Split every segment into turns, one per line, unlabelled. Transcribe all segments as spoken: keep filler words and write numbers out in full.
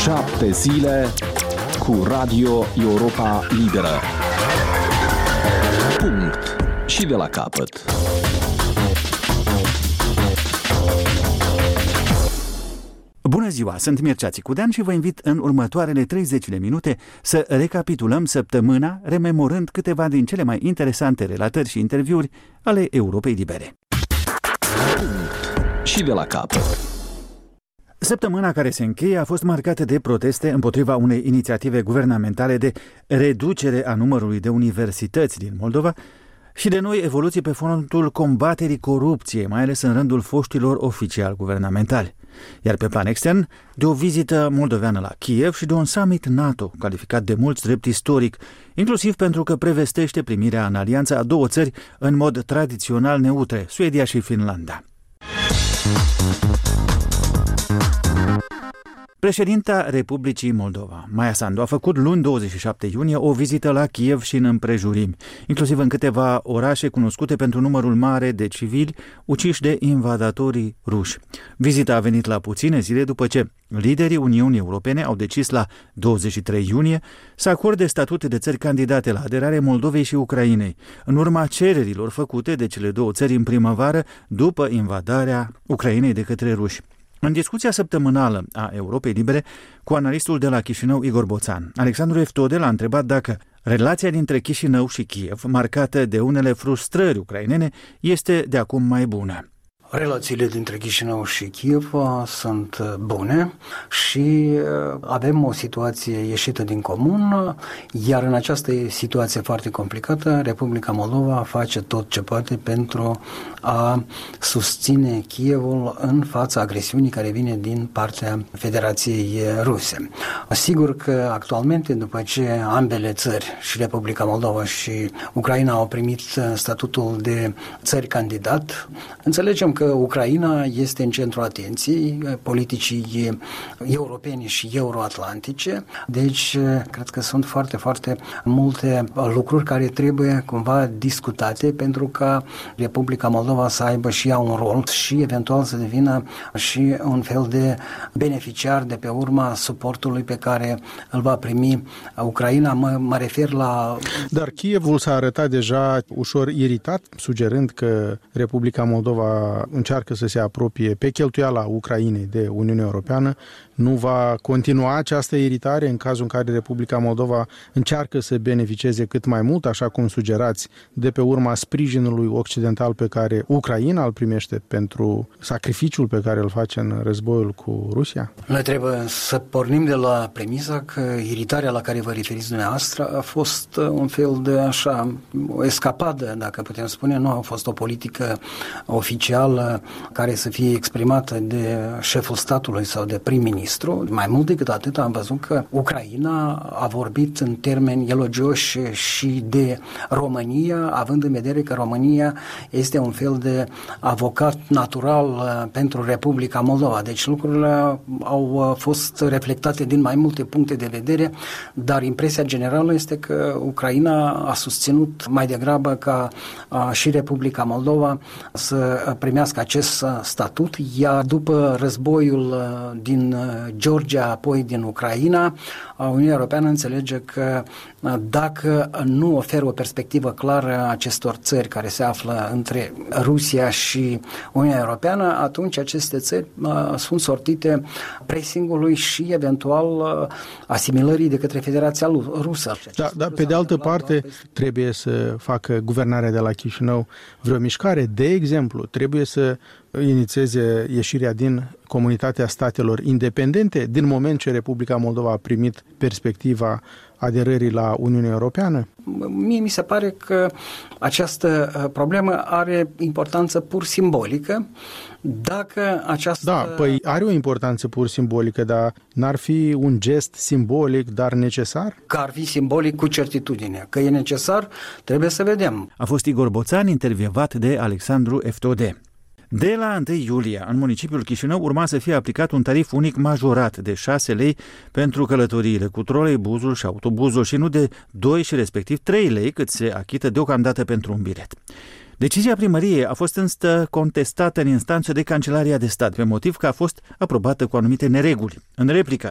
Șapte zile cu Radio Europa Liberă. Punct. Și de la capăt.
Bună ziua, sunt Mircea Țicudean și vă invit în următoarele treizeci de minute să recapitulăm săptămâna, rememorând câteva din cele mai interesante relatări și interviuri ale Europei Libere.
Punct. Și de la capăt.
Săptămâna care se încheie a fost marcată de proteste împotriva unei inițiative guvernamentale de reducere a numărului de universități din Moldova și de noi evoluții pe frontul combaterii corupției, mai ales în rândul foștilor oficiali guvernamentali. Iar pe plan extern, de o vizită moldoveană la Kiev și de un summit NATO, calificat de mulți drept istoric, inclusiv pentru că prevestește primirea în alianță a două țări în mod tradițional neutre, Suedia și Finlanda. Președinta Republicii Moldova, Maia Sandu, a făcut luni douăzeci și șapte iunie o vizită la Kiev și în împrejurimi, inclusiv în câteva orașe cunoscute pentru numărul mare de civili uciși de invadatorii ruși. Vizita a venit la puține zile după ce liderii Uniunii Europene au decis la douăzeci și trei iunie să acorde statut de țări candidate la aderare Moldovei și Ucrainei, în urma cererilor făcute de cele două țări în primăvară după invadarea Ucrainei de către ruși. În discuția săptămânală a Europei Libere cu analistul de la Chișinău, Igor Boțan, Alexandru Eftode l-a întrebat dacă relația dintre Chișinău și Kiev, marcată de unele frustrări ucrainene, este de acum mai bună.
Relațiile dintre Chișinău și Kiev sunt bune și avem o situație ieșită din comun, iar în această situație foarte complicată, Republica Moldova face tot ce poate pentru a susține Kievul în fața agresiunii care vine din partea Federației Ruse. Sigur că actualmente, după ce ambele țări, și Republica Moldova și Ucraina, au primit statutul de țări candidat, înțelegem că că Ucraina este în centrul atenției politicii europene și euroatlantice, deci cred că sunt foarte, foarte multe lucruri care trebuie cumva discutate pentru ca Republica Moldova să aibă și ea un rol și eventual să devină și un fel de beneficiar de pe urma suportului pe care îl va primi Ucraina. Mă, mă refer la...
Dar Kievul s-a arătat deja ușor iritat, sugerând că Republica Moldova încearcă să se apropie pe cheltuiala Ucrainei de Uniunea Europeană. Nu va continua această iritare în cazul în care Republica Moldova încearcă să beneficieze cât mai mult, așa cum sugerați, de pe urma sprijinului occidental pe care Ucraina îl primește pentru sacrificiul pe care îl face în războiul cu Rusia?
Noi trebuie să pornim de la premisa că iritarea la care vă referiți dumneavoastră a fost un fel de așa, o escapadă, dacă putem spune, nu a fost o politică oficială care să fie exprimată de șeful statului sau de prim-ministru. Mai mult decât atât am văzut că Ucraina a vorbit în termeni elogioși și de România, având în vedere că România este un fel de avocat natural pentru Republica Moldova. Deci lucrurile au fost reflectate din mai multe puncte de vedere, dar impresia generală este că Ucraina a susținut mai degrabă ca și Republica Moldova să primească acest statut, iar după războiul din Georgia, apoi din Ucraina, Uniunea Europeană înțelege că dacă nu oferă o perspectivă clară acestor țări care se află între Rusia și Uniunea Europeană, atunci aceste țări sunt sortite pressingului și eventual asimilării de către Federația Rusă.
Da, dar pe de altă parte trebuie să facă guvernarea de la Chișinău vreo mișcare. De exemplu, trebuie să inițieze ieșirea din Comunitatea Statelor Independente din moment ce Republica Moldova a primit perspectiva aderării la Uniunea Europeană?
Mie mi se pare că această problemă are importanță pur simbolică. Dacă această...
Da, păi are o importanță pur simbolică, dar n-ar fi un gest simbolic, dar necesar?
Că ar fi simbolic cu certitudine. Că e necesar, trebuie să vedem.
A fost Igor Boțan, intervievat de Alexandru Eftode. De la întâi iulie, în municipiul Chișinău urma să fie aplicat un tarif unic majorat de șase lei pentru călătoriile cu troleibuzul și autobuzul și nu de doi și respectiv trei lei cât se achită deocamdată pentru un bilet. Decizia primăriei a fost însă contestată în instanță de Cancelaria de Stat, pe motiv că a fost aprobată cu anumite nereguli. În replică,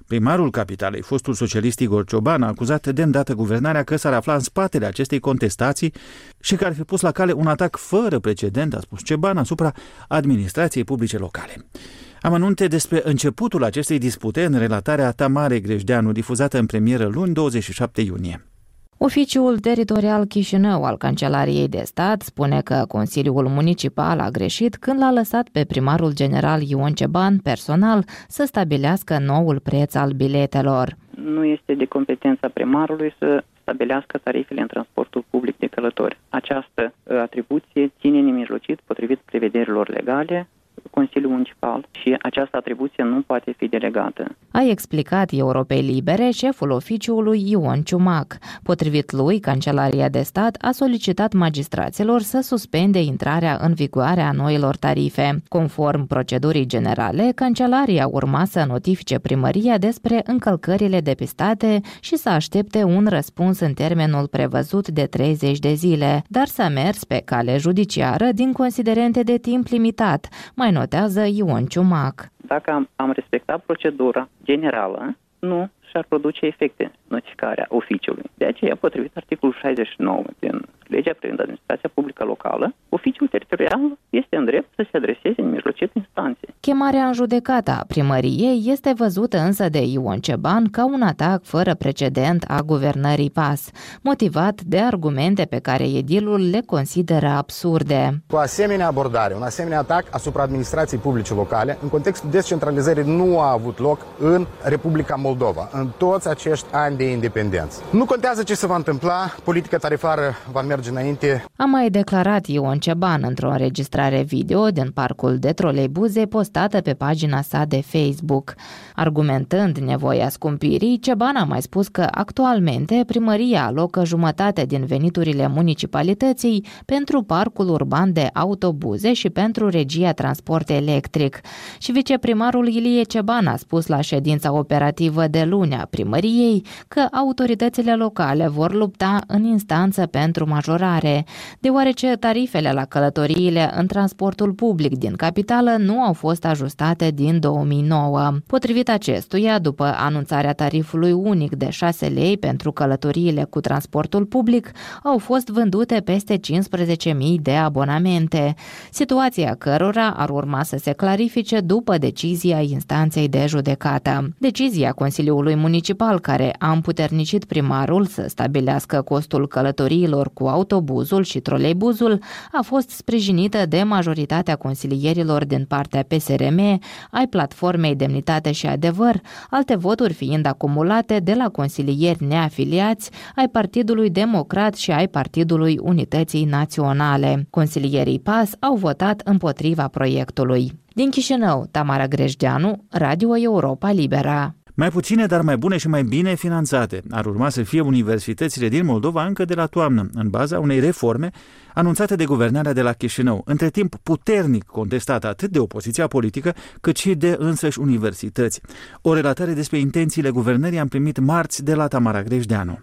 Primarul capitalei, fostul socialist Igor Cioban, a acuzat de îndată guvernarea că s-ar afla în spatele acestei contestații și că ar fi pus la cale un atac fără precedent, a spus Cioban, asupra administrației publice locale. Amănunte despre începutul acestei dispute în relatarea Tamarei Grejdeanu, difuzată în premieră luni, douăzeci și șapte iunie.
Oficiul teritorial Chișinău al Cancelariei de Stat spune că Consiliul Municipal a greșit când l-a lăsat pe primarul general Ion Ceban personal să stabilească noul preț al biletelor.
Nu este de competența primarului să stabilească tarifele în transportul public de călători. Această atribuție ține nemijlocit potrivit prevederilor legale Consiliul Municipal și această atribuție nu poate fi delegată.
A explicat Europei Libere șeful oficiului Ion Ciumac. Potrivit lui, Cancelaria de Stat a solicitat magistraților să suspende intrarea în vigoare a noilor tarife. Conform procedurii generale, Cancelaria urma să notifice primăria despre încălcările depistate și să aștepte un răspuns în termenul prevăzut de treizeci de zile, dar s-a mers pe cale judiciară din considerente de timp limitat, mai notează Ion Ciumac.
Dacă am, am respectat procedura generală, nu și-ar produce efecte notificarea oficiului. De aceea, potrivit articolul șaizeci și nouă din legea privind administrația publică locală, oficiul teritorial este în drept să se adreseze în mijlocit instanței.
Chemarea în judecată a primăriei este văzută însă de Ion Ceban ca un atac fără precedent a guvernării P A S, motivat de argumente pe care edilul le consideră absurde.
Cu asemenea abordare, un asemenea atac asupra administrației publice locale, în contextul descentralizării, nu a avut loc în Republica Moldova, în toți acești ani de independență. Nu contează ce se va întâmpla, politica tarifară va merge înainte.
A mai declarat Ion Ceban într-o înregistrare video din parcul de troleibuze postată pe pagina sa de Facebook. Argumentând nevoia scumpirii, Ceban a mai spus că actualmente primăria alocă jumătate din veniturile municipalității pentru parcul urban de autobuze și pentru regia transport electric. Și viceprimarul Ilie Ceban a spus la ședința operativă de luni a primăriei că autoritățile locale vor lupta în instanță pentru majorare, deoarece tarifele la călătoriile în transportul public din capitală nu au fost ajustate din două mii nouă. Potrivit acestuia, după anunțarea tarifului unic de șase lei pentru călătoriile cu transportul public, au fost vândute peste cincisprezece mii de abonamente, situația cărora ar urma să se clarifice după decizia instanței de judecată. Decizia Consiliului Municipal, care a împuternicit primarul să stabilească costul călătoriilor cu autobuzul și troleibuzul, a fost sprijinită de majoritatea consilierilor din partea P S R M, ai platformei Demnitate și Adevăr, alte voturi fiind acumulate de la consilieri neafiliați, ai Partidului Democrat și ai Partidului Unității Naționale. Consilierii P A S au votat împotriva proiectului. Din Chișinău, Tamara Grejdeanu, Radio Europa Libera.
Mai puține, dar mai bune și mai bine finanțate ar urma să fie universitățile din Moldova încă de la toamnă, în baza unei reforme anunțate de guvernarea de la Chișinău, între timp puternic contestată atât de opoziția politică, cât și de însăși universități. O relatare despre intențiile guvernării am primit marți de la Tamara Grejdeanu.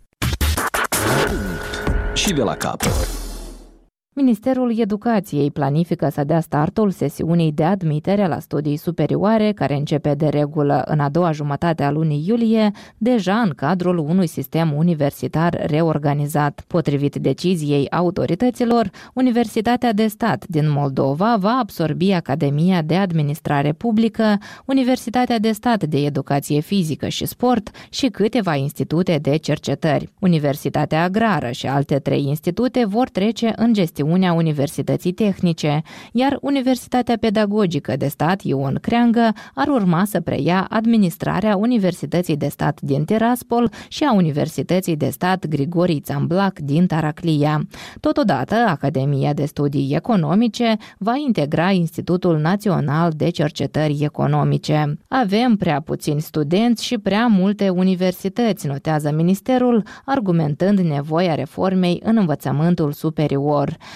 Și de la capăt.
Ministerul Educației planifică să dea startul sesiunii de admitere la studii superioare, care începe de regulă în a doua jumătate a lunii iulie, deja în cadrul unui sistem universitar reorganizat. Potrivit deciziei autorităților, Universitatea de Stat din Moldova va absorbi Academia de Administrare Publică, Universitatea de Stat de Educație Fizică și Sport și câteva institute de cercetări. Universitatea Agrară și alte trei institute vor trece în gestiune Uniunea Universității Tehnice, iar Universitatea Pedagogică de Stat Ion Creangă ar urma să preia administrarea Universității de Stat din Tiraspol și a Universității de Stat Grigori Țamblac din Taraclia. Totodată, Academia de Studii Economice va integra Institutul Național de Cercetări Economice. Avem prea puțini studenți și prea multe universități, notează ministerul, argumentând nevoia reformei în învățământul superior.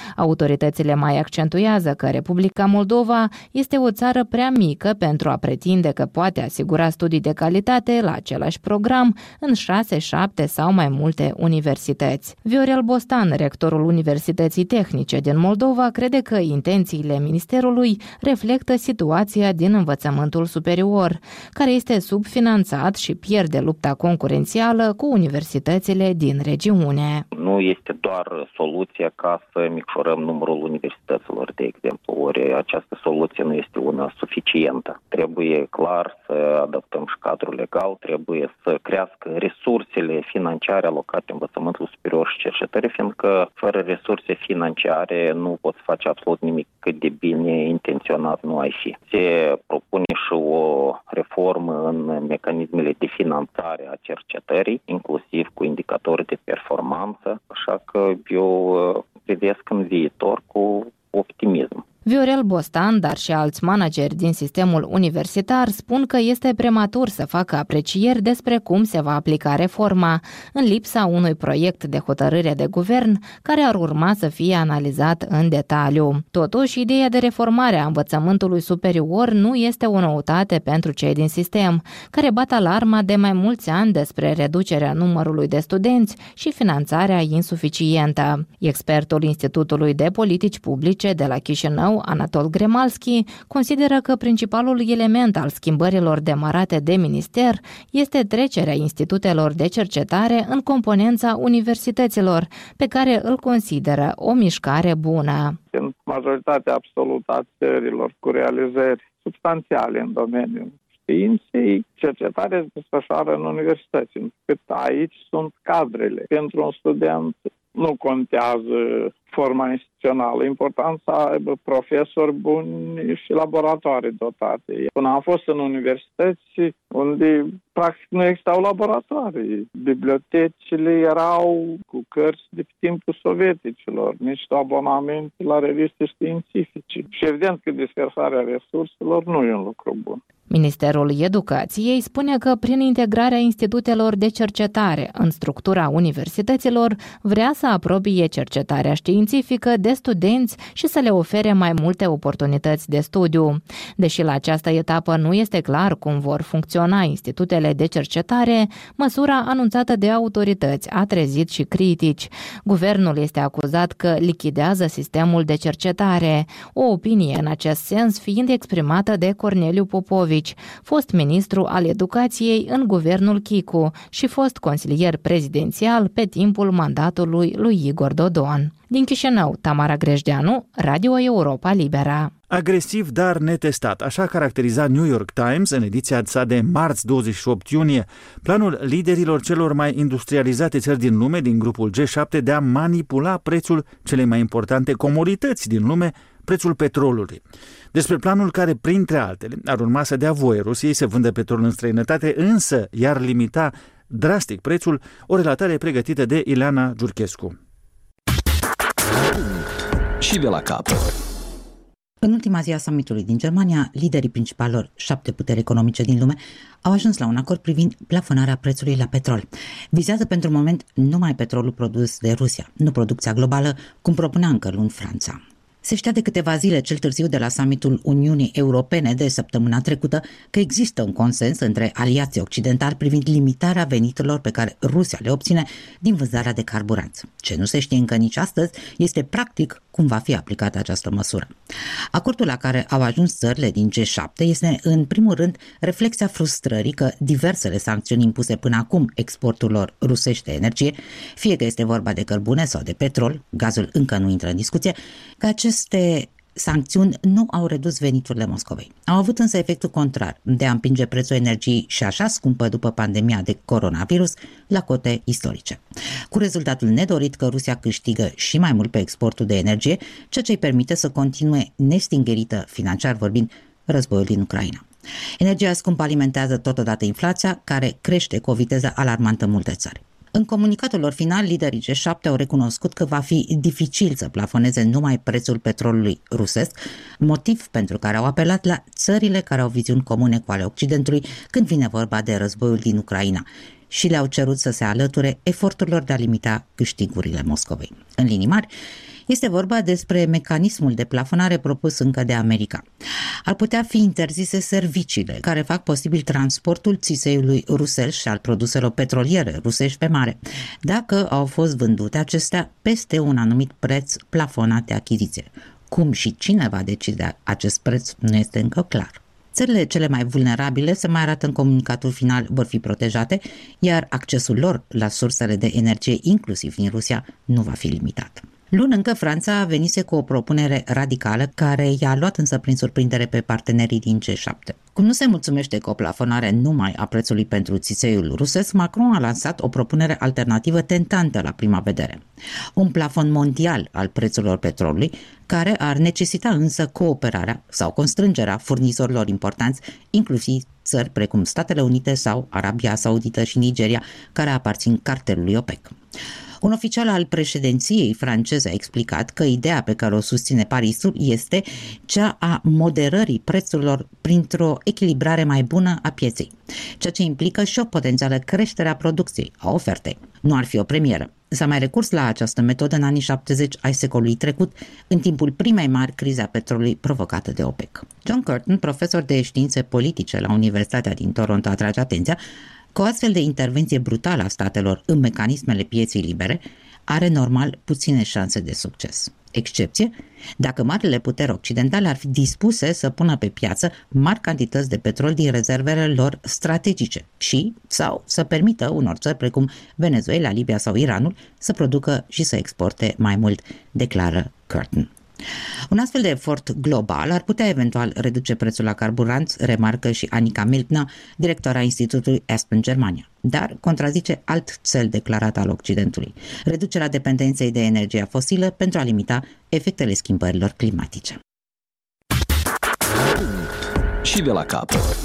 Autoritățile mai accentuează că Republica Moldova este o țară prea mică pentru a pretinde că poate asigura studii de calitate la același program în șase, șapte sau mai multe universități. Viorel Bostan, rectorul Universității Tehnice din Moldova, crede că intențiile Ministerului reflectă situația din învățământul superior, care este subfinanțat și pierde lupta concurențială cu universitățile din regiune.
Nu este doar soluția ca să micșorăm numărul universităților, de exemplu, ori această soluție nu este una suficientă. Trebuie clar să adaptăm și cadrul legal, trebuie să crească resursele financiare alocate învățământul superior și cercetării, fiindcă fără resurse financiare nu poți face absolut nimic, cât de bine intenționat nu ai fi. Se propune și o reformă în mecanismele de finanțare a cercetării, inclusiv cu indicatori de performanță, așa că eu privesc în viitor cu optimism.
Viorel Bostan, dar și alți manageri din sistemul universitar spun că este prematur să facă aprecieri despre cum se va aplica reforma, în lipsa unui proiect de hotărâre de guvern care ar urma să fie analizat în detaliu. Totuși, ideea de reformare a învățământului superior nu este o noutate pentru cei din sistem, care bat alarma de mai mulți ani despre reducerea numărului de studenți și finanțarea insuficientă. Expertul Institutului de Politici Publice de la Chișinău, Anatol Gremalski, consideră că principalul element al schimbărilor demarate de minister este trecerea institutelor de cercetare în componența universităților, pe care îl consideră o mișcare bună.
În majoritatea absolută a țărilor cu realizări substanțiale în domeniul științei, cercetarea se desfășoară în universități, încât aici sunt cadrele. Pentru un student nu contează forma instituțională, important să aibă profesori buni și laboratoare dotate. Până am fost în universități unde practic nu existau laboratoare. Bibliotecile erau cu cărți de pe timpul sovieticilor, niște abonamente la reviste științifice. Și evident că dispersarea resurselor nu e un lucru bun.
Ministerul Educației spune că prin integrarea institutelor de cercetare în structura universităților vrea să apropie cercetarea științifică de studenți și să le ofere mai multe oportunități de studiu. Deși la această etapă nu este clar cum vor funcționa institutele de cercetare, măsura anunțată de autorități a trezit și critici. Guvernul este acuzat că lichidează sistemul de cercetare, o opinie în acest sens fiind exprimată de Corneliu Popovici, fost ministru al educației în guvernul Chicu și fost consilier prezidențial pe timpul mandatului lui Igor Dodon. Din Chișinău, Tamara Grejdeanu, Radio Europa Libera.
Agresiv, dar netestat, așa caracteriza New York Times în ediția sa de marți douăzeci și opt iunie planul liderilor celor mai industrializate țări din lume, din grupul G șapte, de a manipula prețul celei mai importante comodități din lume, prețul petrolului. Despre planul care, printre altele, ar urma să dea voie Rusiei să vândă petrol în străinătate, însă i-ar limita drastic prețul, o relatare pregătită de Ileana Giurchescu.
Și de la capăt.
În ultima zi a summitului din Germania, liderii principalilor șapte puteri economice din lume au ajuns la un acord privind plafonarea prețului la petrol. Vizează pentru moment numai petrolul produs de Rusia, nu producția globală, cum propunea încă luni Franța. Se știa de câteva zile, cel târziu de la summitul Uniunii Europene de săptămâna trecută, că există un consens între aliații occidentali privind limitarea veniturilor pe care Rusia le obține din vânzarea de carburanți. Ce nu se știe încă nici astăzi este practic cum va fi aplicată această măsură. Acordul la care au ajuns țările din G șapte este în primul rând reflexia frustrării că diversele sancțiuni impuse până acum exporturilor rusești de energie, fie că este vorba de cărbune sau de petrol, gazul încă nu intră în discuție, că aceste sancțiuni nu au redus veniturile Moscovei. Au avut însă efectul contrar, de a împinge prețul energiei și așa scumpă după pandemia de coronavirus la cote istorice. Cu rezultatul nedorit că Rusia câștigă și mai mult pe exportul de energie, ceea ce îi permite să continue nestingerită financiar vorbind războiul din Ucraina. Energia scumpă alimentează totodată inflația, care crește cu o viteză alarmantă în multe țări. În comunicatul lor final, liderii G șapte au recunoscut că va fi dificil să plafoneze numai prețul petrolului rusesc, motiv pentru care au apelat la țările care au viziuni comune cu ale Occidentului când vine vorba de războiul din Ucraina și le-au cerut să se alăture eforturilor de a limita câștigurile Moscovei. În linii mari, Este vorba despre mecanismul de plafonare propus încă de America. Ar putea fi interzise serviciile care fac posibil transportul țițeiului rusel și al produselor petroliere rusești pe mare, dacă au fost vândute acestea peste un anumit preț plafonat de achiziție. Cum și cine va decide acest preț nu este încă clar. Țările cele mai vulnerabile, se mai arată în comunicatul final, vor fi protejate, iar accesul lor la sursele de energie, inclusiv din Rusia, nu va fi limitat. Luni încă Franța venise cu o propunere radicală care i-a luat însă prin surprindere pe partenerii din G șapte. Cum nu se mulțumește cu o plafonare numai a prețului pentru țițeiul rusesc, Macron a lansat o propunere alternativă tentantă la prima vedere. Un plafon mondial al prețurilor petrolului, care ar necesita însă cooperarea sau constrângerea furnizorilor importanți, inclusiv țări precum Statele Unite sau Arabia Saudită și Nigeria, care aparțin cartelului OPEC. Un oficial al președinției franceze a explicat că ideea pe care o susține Parisul este cea a moderării prețurilor printr-o echilibrare mai bună a pieței, ceea ce implică și o potențială creștere a producției, a ofertei. Nu ar fi o premieră. S-a mai recurs la această metodă în anii șaptezeci ai secolului trecut, în timpul primei mari crize a petrolului provocată de OPEC. John Curtin, profesor de științe politice la Universitatea din Toronto, atrage atenția că o astfel de intervenție brutală a statelor în mecanismele pieței libere are normal puține șanse de succes. Excepție, dacă marile puteri occidentale ar fi dispuse să pună pe piață mari cantități de petrol din rezervele lor strategice și sau să permită unor țări precum Venezuela, Libia sau Iranul să producă și să exporte mai mult, declară Curtin. Un astfel de efort global ar putea eventual reduce prețul la carburanți, remarcă și Annika Miltner, directoarea Institutului Aspen Germania, dar contrazice alt cel declarat al Occidentului, reducerea dependenței de energia fosilă pentru a limita efectele schimbărilor climatice.
Și de la capăt.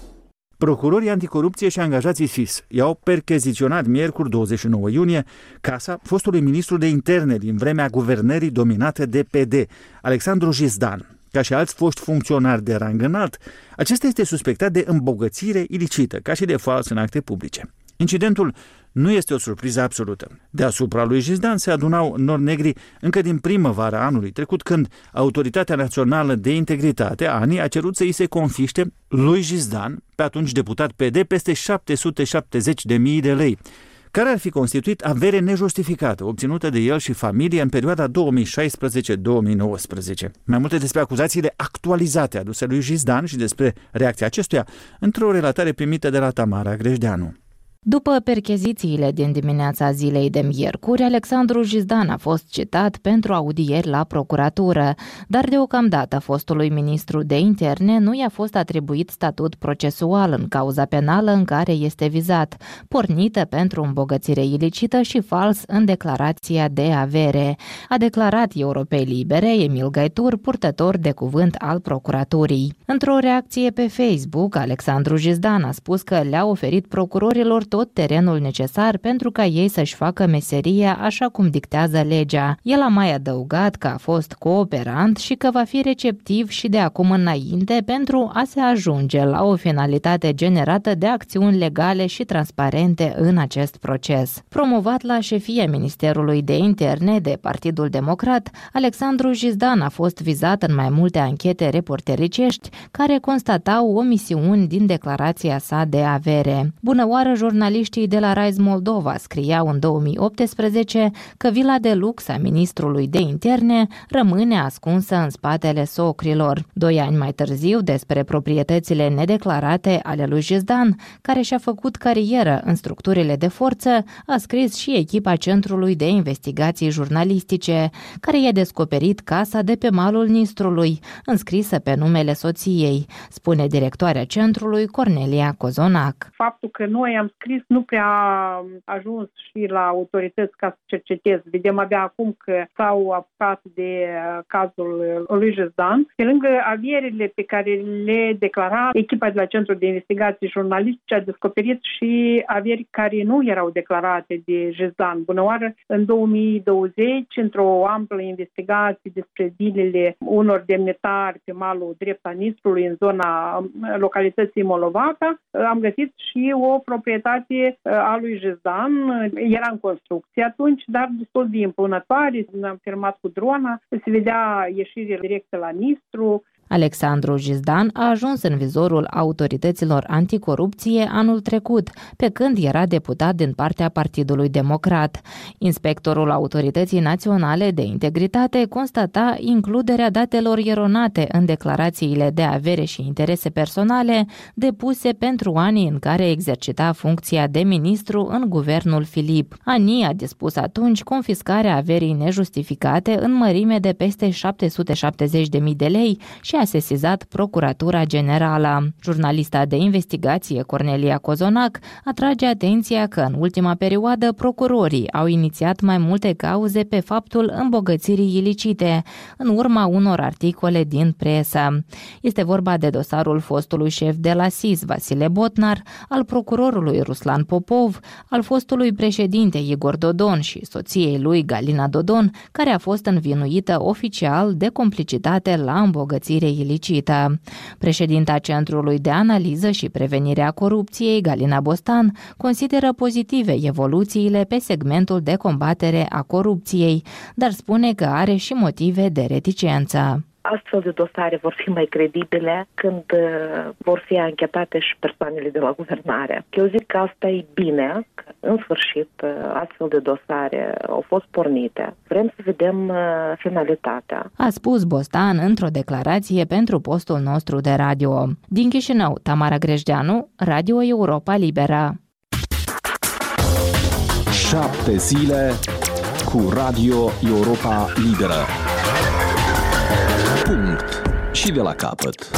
Procurorii anticorupție și angajații S I S i-au percheziționat miercuri douăzeci și nouă iunie casa fostului ministru de interne din vremea guvernării dominate de P D, Alexandru Jizdan. Ca și alți foști funcționari de rang înalt, acesta este suspectat de îmbogățire ilicită, ca și de fals în acte publice. Incidentul nu este o surpriză absolută. Deasupra lui Jizdan se adunau nori negri încă din primăvara anului trecut, când Autoritatea Națională de Integritate, A N I, a cerut să îi se confiște lui Jizdan, pe atunci deputat P D, peste șapte sute șaptezeci de mii de lei, care ar fi constituit avere nejustificată, obținută de el și familie în perioada două mii șaisprezece - două mii nouăsprezece. Mai multe despre acuzațiile actualizate aduse lui Jizdan și despre reacția acestuia într-o relatare primită de la Tamara Grejdeanu.
După perchezițiile din dimineața zilei de miercuri, Alexandru Jizdan a fost citat pentru audieri la procuratură, dar deocamdată fostului ministru de interne nu i-a fost atribuit statut procesual în cauza penală în care este vizat, pornită pentru îmbogățire ilicită și fals în declarația de avere, a declarat Europei Libere Emil Gaitur, purtător de cuvânt al procuraturii. Într-o reacție pe Facebook, Alexandru Jizdan a spus că le-a oferit procurorilor tot terenul necesar pentru ca ei să-și facă meseria așa cum dictează legea. El a mai adăugat că a fost cooperant și că va fi receptiv și de acum înainte pentru a se ajunge la o finalitate generată de acțiuni legale și transparente în acest proces. Promovat la șefia Ministerului de Interne de Partidul Democrat, Alexandru Jizdan a fost vizat în mai multe anchete reportericești care constatau omisiuni din declarația sa de avere. Bunăoară, jurnaliștii de la Rise Moldova scriau în două mii optsprezece că vila de lux a ministrului de interne rămâne ascunsă în spatele socrilor. Doi ani mai târziu, despre proprietățile nedeclarate ale lui Jizdan, care și-a făcut carieră în structurile de forță, a scris și echipa Centrului de Investigații Jurnalistice, care i-a descoperit casa de pe malul Nistrului, înscrisă pe numele soției, spune directoarea centrului Cornelia Cozonac.
Faptul că noi am scris nu prea a ajuns și la autorități ca să cercetez. Vedem abia acum că s-au apucat de cazul lui Jizdan. Pe lângă avierile pe care le declara, echipa de la Centrul de Investigații Jurnalistice a descoperit și avieri care nu erau declarate de Jizdan. Bunăoară, în două mii douăzeci, într-o amplă investigație despre zilele unor demnitari pe malul drept a Nistrului, în zona localității Molovaca, am găsit și o proprietate activitate a lui Jezdan era în construcție atunci, dar destul de impunătoare. Am filmat cu drona, se vedea ieșire directă la Nistru.
Alexandru Jizdan a ajuns în vizorul autorităților anticorupție anul trecut, pe când era deputat din partea Partidului Democrat. Inspectorul Autorității Naționale de Integritate constata includerea datelor eronate în declarațiile de avere și interese personale depuse pentru anii în care exercita funcția de ministru în guvernul Filip. Ani a dispus atunci confiscarea averii nejustificate în mărime de peste șapte sute șaptezeci de mii de lei și a sesizat Procuratura Generală. Jurnalista de investigație Cornelia Cozonac atrage atenția că în ultima perioadă procurorii au inițiat mai multe cauze pe faptul îmbogățirii ilicite, în urma unor articole din presă. Este vorba de dosarul fostului șef de la S I S, Vasile Botnar, al procurorului Ruslan Popov, al fostului președinte Igor Dodon și soției lui Galina Dodon, care a fost învinuită oficial de complicitate la îmbogățire ilicită. Președinta Centrului de Analiză și Prevenire a Corupției, Galina Bostan, consideră pozitive evoluțiile pe segmentul de combatere a corupției, dar spune că are și motive de reticență.
Astfel de dosare vor fi mai credibile când uh, vor fi anchetate și persoanele de la guvernare. Eu zic că asta e bine, că în sfârșit uh, astfel de dosare au fost pornite. Vrem să vedem uh, finalitatea.
A spus Bostan într-o declarație pentru postul nostru de radio. Din Chișinău, Tamara Grejdeanu, Radio Europa Liberă.
Șapte zile cu Radio Europa Liberă. Punct. Și de la capăt.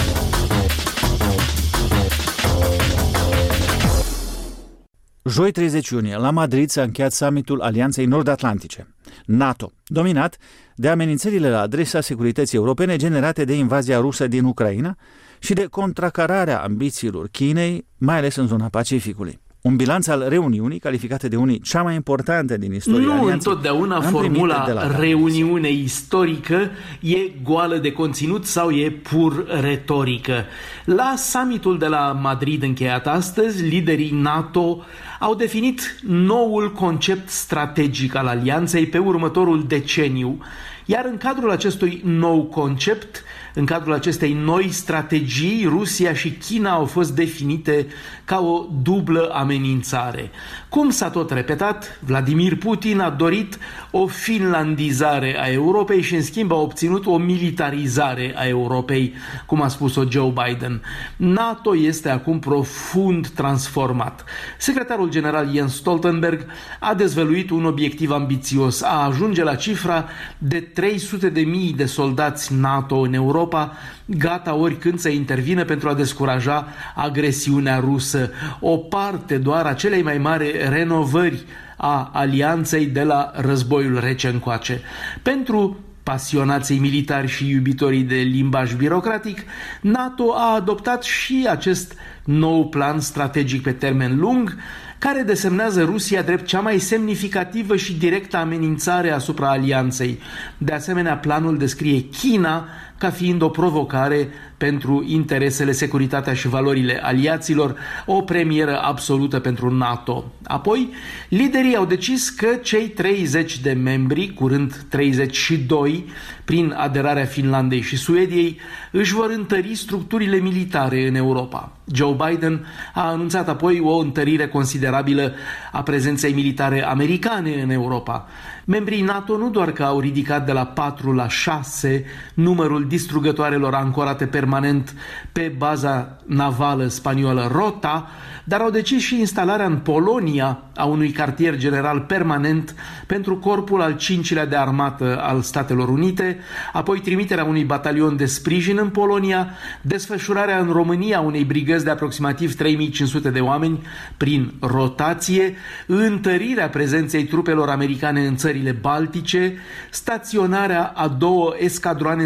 Joi treizeci iunie, la Madrid s-a încheiat summitul Alianței Nord-Atlantice, NATO, dominat de amenințările la adresa securității europene generate de invazia rusă din Ucraina și de contracararea ambițiilor Chinei, mai ales în zona Pacificului. Un bilanț al reuniunii, calificată de unii cea mai importantă din istoria
Nu
alianței.
întotdeauna formula reuniune istorică e goală de conținut sau e pur retorică. La summitul de la Madrid încheiat astăzi, liderii NATO au definit noul concept strategic al alianței pe următorul deceniu, iar în cadrul acestui nou concept, în cadrul acestei noi strategii, Rusia și China au fost definite ca o dublă amenințare. Cum s-a tot repetat, Vladimir Putin a dorit o finlandizare a Europei și în schimb a obținut o militarizare a Europei, cum a spus-o Joe Biden. NATO este acum profund transformat. Secretarul general Jens Stoltenberg a dezvăluit un obiectiv ambițios, a ajunge la cifra de trei sute de mii de soldați NATO în Europa, gata oricând să intervină pentru a descuraja agresiunea rusă, o parte doar a celei mai mari renovări a alianței de la războiul rece încoace. Pentru pasionații militari și iubitorii de limbaj birocratic, NATO a adoptat și acest nou plan strategic pe termen lung, care desemnează Rusia drept cea mai semnificativă și directă amenințare asupra alianței. De asemenea, planul descrie China ca fiind o provocare pentru interesele, securitatea și valorile aliaților, o premieră absolută pentru NATO. Apoi, liderii au decis că cei treizeci de membri, curând treizeci și doi, prin aderarea Finlandei și Suediei, își vor întări structurile militare în Europa. Joe Biden a anunțat apoi o întărire considerabilă a prezenței militare americane în Europa. Membrii NATO nu doar că au ridicat de la patru la șase numărul distrugătoarelor ancorate permanent pe baza navală spaniolă Rota, dar au decis și instalarea în Polonia a unui cartier general permanent pentru corpul al cincilea de armată al Statelor Unite, apoi trimiterea unui batalion de sprijin în Polonia, desfășurarea în România unei brigăzi de aproximativ trei mii cinci sute de oameni prin rotație, întărirea prezenței trupelor americane în țările Baltice, staționarea a două escadroane suplimentare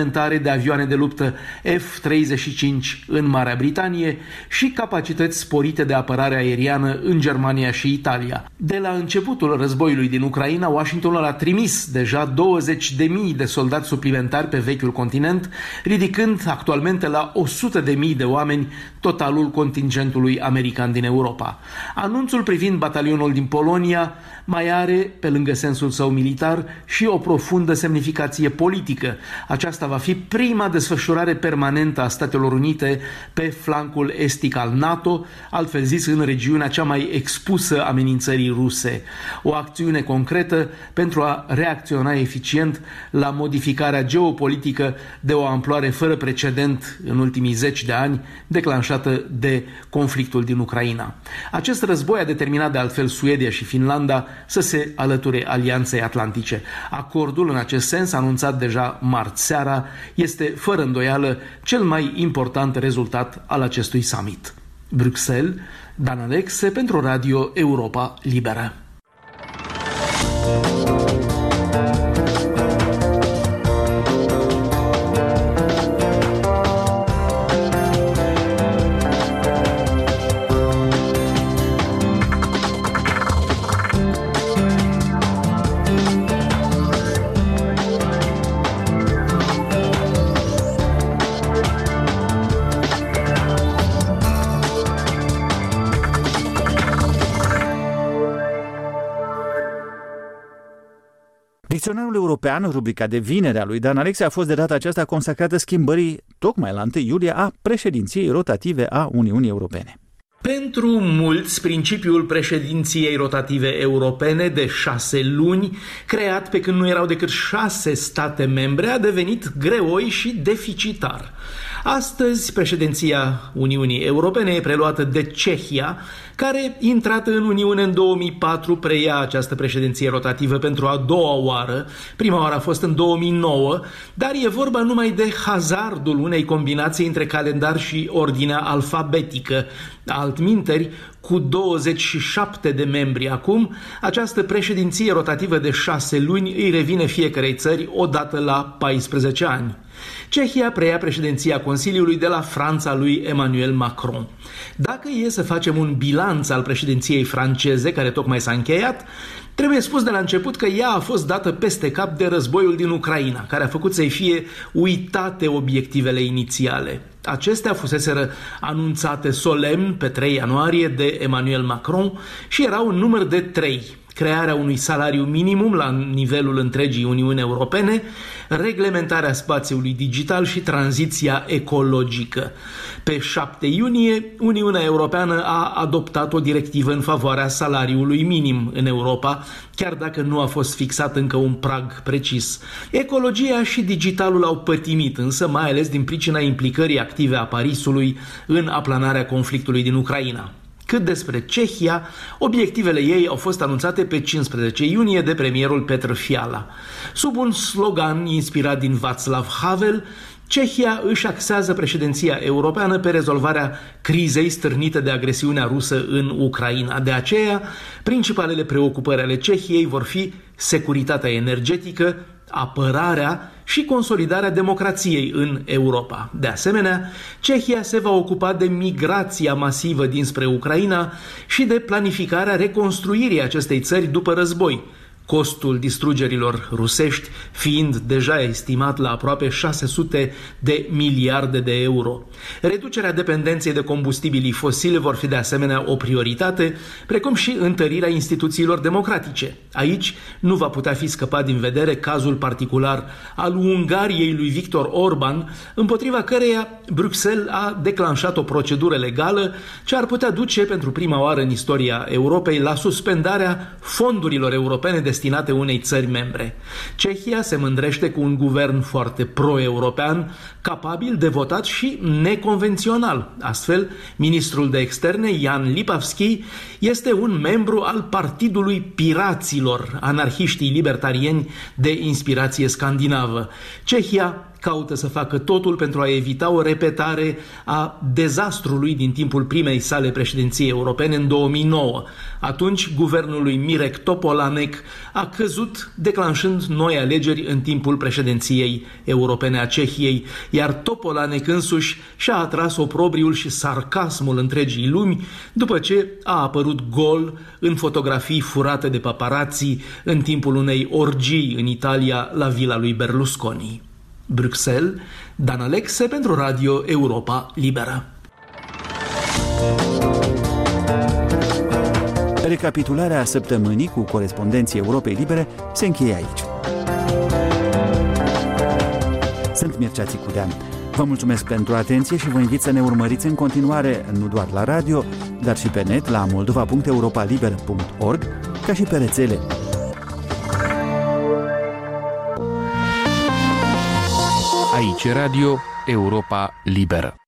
suplimentare de avioane de luptă F treizeci și cinci în Marea Britanie și capacități sporite de apărare aeriană în Germania și Italia. De la începutul războiului din Ucraina, Washingtonul a trimis deja douăzeci de mii de soldați suplimentari pe vechiul continent, ridicând actualmente la o sută de mii de oameni totalul contingentului american din Europa. Anunțul privind batalionul din Polonia mai are, pe lângă sensul său militar, și o profundă semnificație politică. Aceasta va fi prima desfășurare permanentă a Statelor Unite pe flancul estic al NATO, altfel zis în regiunea cea mai expusă amenințării ruse. O acțiune concretă pentru a reacționa eficient la modificarea geopolitică de o amploare fără precedent în ultimii zeci de ani, declanșată de conflictul din Ucraina. Acest război a determinat de altfel Suedia și Finlanda să se alăture Alianței Atlantice. Acordul în acest sens, anunțat deja marți seara, este fără îndoială cel mai important rezultat al acestui summit. Bruxelles, Dan Alexe pentru Radio Europa Liberă.
Dicționarul european, rubrica de vinere a lui Dan Alexe, a fost de data aceasta consacrată schimbării, tocmai la întâi iulie, a președinției rotative a Uniunii Europene.
Pentru mulți, principiul președinției rotative europene de șase luni, creat pe când nu erau decât șase state membre, a devenit greoi și deficitar. Astăzi, președinția Uniunii Europene e preluată de Cehia, care, intrată în Uniune în două mii patru, preia această președinție rotativă pentru a doua oară. Prima oară a fost în două mii nouă, dar e vorba numai de hazardul unei combinații între calendar și ordinea alfabetică. Altminteri, cu douăzeci și șapte de membri acum, această președinție rotativă de șase luni îi revine fiecărei țări odată la paisprezece ani. Cehia preia președinția Consiliului de la Franța lui Emmanuel Macron. Dacă e să facem un bilanț al președinției franceze, care tocmai s-a încheiat, trebuie spus de la început că ea a fost dată peste cap de războiul din Ucraina, care a făcut să-i fie uitate obiectivele inițiale. Acestea fuseseră anunțate solemn pe trei ianuarie de Emmanuel Macron și erau în număr de trei. Crearea unui salariu minimum la nivelul întregii Uniuni Europene, reglementarea spațiului digital și tranziția ecologică. Pe șapte iunie, Uniunea Europeană a adoptat o directivă în favoarea salariului minim în Europa, chiar dacă nu a fost fixat încă un prag precis. Ecologia și digitalul au pătimit, însă mai ales din pricina implicării active a Parisului în aplanarea conflictului din Ucraina. Cât despre Cehia, obiectivele ei au fost anunțate pe cincisprezece iunie de premierul Petr Fiala. Sub un slogan inspirat din Václav Havel, Cehia își axează președinția europeană pe rezolvarea crizei stârnite de agresiunea rusă în Ucraina. De aceea, principalele preocupări ale Cehiei vor fi securitatea energetică, apărarea și consolidarea democrației în Europa. De asemenea, Cehia se va ocupa de migrația masivă dinspre Ucraina și de planificarea reconstruirii acestei țări după război, costul distrugerilor rusești fiind deja estimat la aproape șase sute de miliarde de euro. Reducerea dependenței de combustibilii fosile vor fi de asemenea o prioritate, precum și întărirea instituțiilor democratice. Aici nu va putea fi scăpat din vedere cazul particular al Ungariei lui Viktor Orban, împotriva căreia Bruxelles a declanșat o procedură legală ce ar putea duce pentru prima oară în istoria Europei la suspendarea fondurilor europene de destinate unei țări membre. Cehia se mândrește cu un guvern foarte pro-european, capabil de votat și neconvențional. Astfel, ministrul de externe, Jan Lipavský, este un membru al Partidului Piraților, anarhiștii libertarieni de inspirație scandinavă. Cehia caută să facă totul pentru a evita o repetare a dezastrului din timpul primei sale președinții europene în două mii nouă. Atunci, guvernul lui Mirek Topolánek a căzut, declanșând noi alegeri în timpul președinției europene a Cehiei, iar Topolánek însuși și-a atras oprobriul și sarcasmul întregii lumi după ce a apărut gol în fotografii furate de paparații în timpul unei orgii în Italia la vila lui Berlusconi. Bruxelles, Dan Alexe pentru Radio Europa Liberă.
Recapitularea săptămânii cu corespondenții Europei Libere se încheie aici. Sunt Mircea Țicudean. Vă mulțumesc pentru atenție și vă invit să ne urmăriți în continuare nu doar la radio, dar și pe net la moldova punct europa liber punct org, ca și pe rețele.
Aici Radio Europa Liberă.